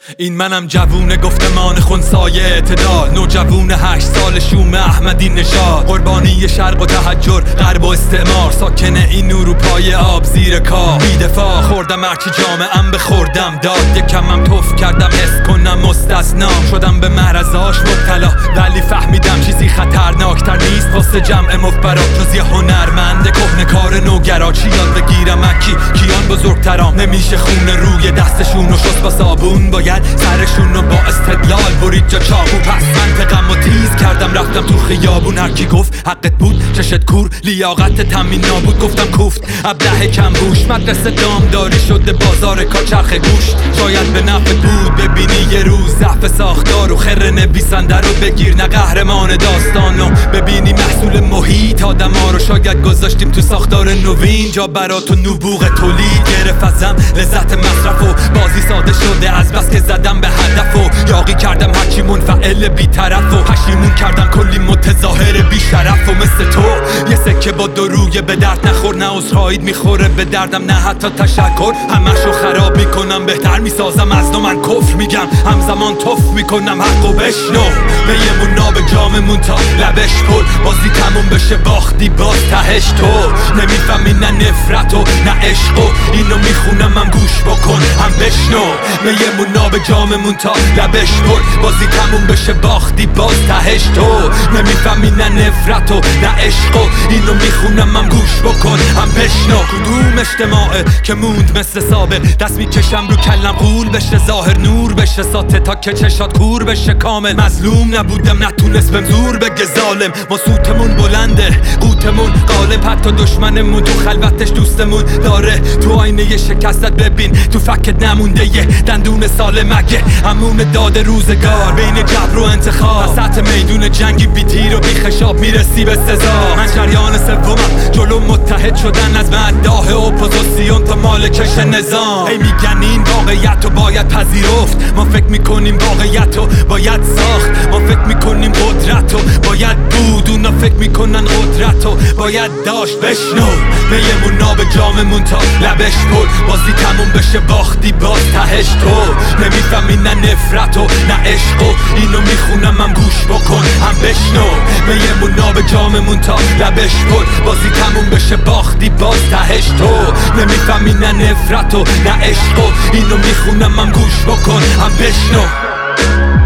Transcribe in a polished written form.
این منم جوون گفتمان خونسای اعتدال، نوجوون 8 سال شوم احمدی نژاد، قربانی شرق و تحجر غرب و استعمار، ساکن این اروپای آب زیر کار، بی‌دفاع خوردم هرچی جامعه‌ام بخوردم داد، یکمم توف کردم حس کنم مستثنام، شدم به معرضاش مبتلا ولی فهمیدم چیزی خطرناکتر نیست واسه جمع مفبرات جز یه هنرمند کهنه‌کار نوگرا. چی یاد بگیرم اکی کیان بزرگترام، نمیشه خون روی دستشون و شست با صابون، باید سرشون رو با استدلال برید جا چاقو. پس منطقم و تیز کردم رفتم تو خیابون، هرکی گفت حقت بود چشت کور لیاقت تامین نابود، گفتم کوفت ابله کم بوش، مدرسه دامداری شده بازار کاچرخ گوشت. شاید به نفعت بود ببینی یه روز ضعف ساختار و خر نویسنده رو بگیر نه قهرمان داستانو، ببینی محصول محیط آدما رو شاید گذاشتیم تو ساختار نوین، جا برات و نبوغ تولید گرفت ازم لذت مصرف و بازی ساده شده از بس که زدم به هدف و یاقی کردم هرچی منفعل بی‌طرف و پشیمون کردم کلی متظاهر بی‌شرف و مثل تو یه سکه با دو رویه به درد نخور، نه عذرخواهیت میخوره به دردم نه حتی تشکر، همشو خراب میکنم بهتر میسازم از نو، من کفر میگم همزمان توف میکنم حقو بشنو، به یه مناب جاممون تا لبش پر، بازی تموم بشه باختی باز تهش تو، نمیفهمی نه نفرت و نه عشق و اینو میخونم هم گوش بکن هم بشنو، به یه مناب جاممون تا لبش پر، بازی تموم بشه باختی باز تهش تو، نمیفهمی نه نفرت و نه عشق و اینو میخونم هم گوش بکن هم بشنو. کدوم اجتماعه که موند مثل سابق، دست میکشم رو کلم غول بشه ظاهر نور بشه ساته تا که چشات کور بشه کامل، مظلوم نبودم نتونست بهم زور بگه ظالم، ما سوتمون بلنده قوتمون غالب، حتی دشمنمون تو خلوتش دوستمون داره، تو آینه ی شکستت ببین تو فکت نمونده یه دندون سالم، اگه همون داد روزگار بین جبر و انتخاب، وسط میدون جنگی بی تیر و بی خشاب میرسی به سزا، من شریان سومم جلو متحد شدن از مداح اپوزیسیون تا مالکش نظام، هی میگن این واقعیت رو باید پذیرفت، ما فکر میکنیم واقعیت رو باید ساخت، ما فکر میکنیم قدرت رو باید بود، اونا فکر میکنن قدرت رو باید داشت. بشنو به یه مناب جاممون تا لبش پر، بازی تموم بشه باختی باز تهش تو، نمیفهمی نه نفرت و نه عشق و اینو میخونم هم گوش بکن هم بشنو، به یه مناب جاممون تا لبش پر، بازی تموم بشه باختی باز تهش تو، نمیفهمی نه نفرت و نه عشق و اینو میخونم هم گوش بکن هم بشنو.